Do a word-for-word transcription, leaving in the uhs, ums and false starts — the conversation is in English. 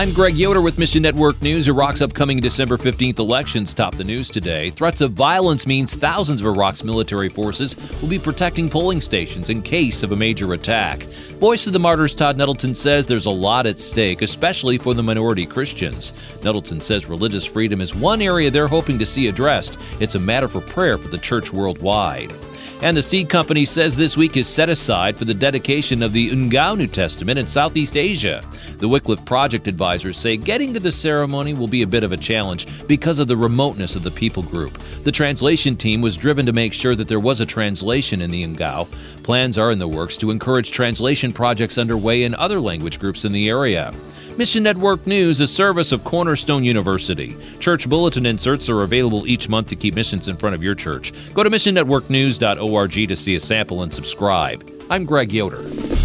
I'm Greg Yoder with Mission Network News. Iraq's upcoming December fifteenth elections top the news today. Threats of violence means thousands of Iraq's military forces will be protecting polling stations in case of a major attack. Voice of the Martyrs Todd Nettleton says there's a lot at stake, especially for the minority Christians. Nettleton says religious freedom is one area they're hoping to see addressed. It's a matter for prayer for the church worldwide. And the Seed Company says this week is set aside for the dedication of the Ungao New Testament in Southeast Asia. The Wycliffe Project advisors say getting to the ceremony will be a bit of a challenge because of the remoteness of the people group. The translation team was driven to make sure that there was a translation in the Ungao. Plans are in the works to encourage translation projects underway in other language groups in the area. Mission Network News, a service of Cornerstone University. Church bulletin inserts are available each month to keep missions in front of your church. Go to mission network news dot org to see a sample and subscribe. I'm Greg Yoder.